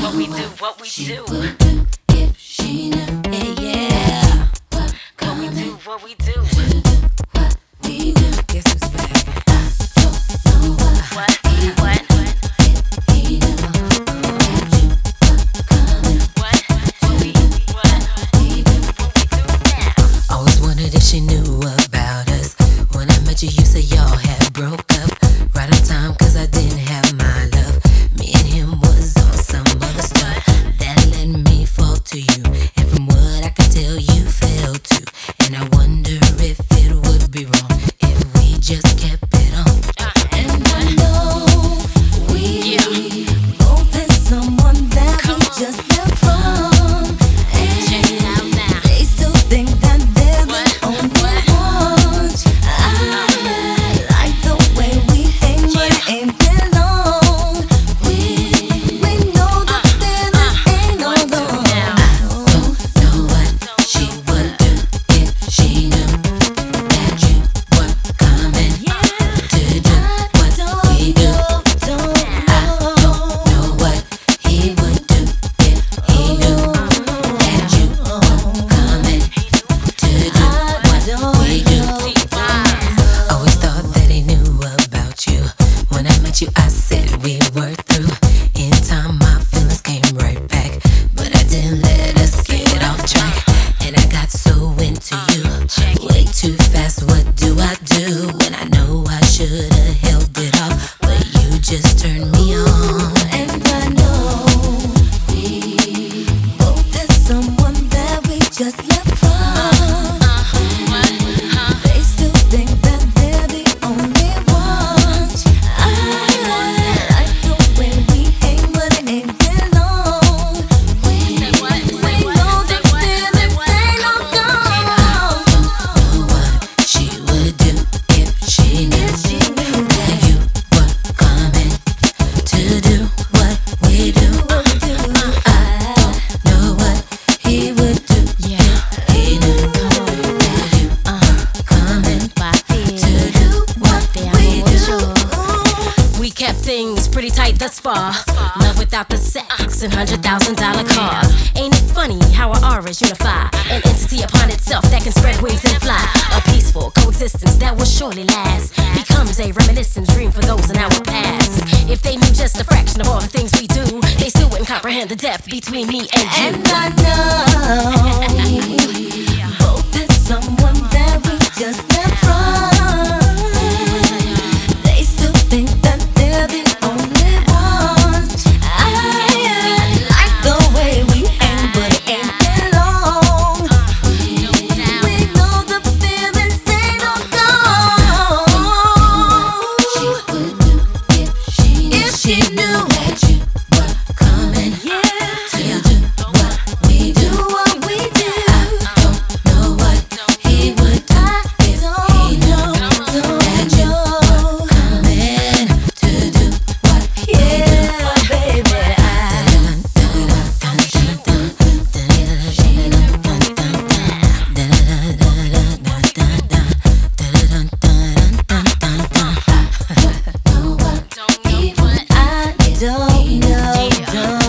what we do. Would do if she knew. Yeah. What We do what we do. what we do. Guess who's back? Know what What? he What? he knew. That you were coming. What? What we do now. Always wondered if she knew about us. When I met you, you said y'all had broke up. Right on time, cause I didn't have my love. Me and him was on some other stuff. That let me fall to you. And from what I can tell, you fell too. And I wonder if it would be wrong if we just kept it on. And I know we both had someone that we just left from. Check it out now. They still think that they're the only ones. I like the way we hang, but it ain't been long. We know the feelings ain't no gone. Don't know what she would do if she knew that you were coming to do what we do. Don't know what he would do if he knew that you were coming to do what we do. Always thought that he knew about you. When I met you, I said we were through. In time, my feelings came right back, but I didn't let us get off track. And I got so into you, way too fast. What do I do when I know I should've held it off, but you just turned me on? And I know we both had someone that we just left from. They still think that they're the only ones. I like the way we hang, but it ain't been long. We know the feelings ain't no gone. Know what she would do if she knew that you were coming to do what we do. I know what he would do if he knew that you were coming to do what we do. We kept things pretty tight thus far. Love without the sex and $100,000 cars. Ain't it funny how our auras unify? An entity upon itself that can spread wings and fly. A peaceful coexistence that will surely last becomes a reminiscence dream for those in our past. If they knew just a fraction of all the things we do, they still wouldn't comprehend the depth between me and you. And I know we both had someone that we just left from. They still think that they're the only ones. I like the way we hang, but it ain't been long. We know the feelings ain't no gone. She would do if she knew That you were coming to do what we do. what we do. Don't know what he would do if he knew that you were coming to do what we do. Yeah, baby, I don't know.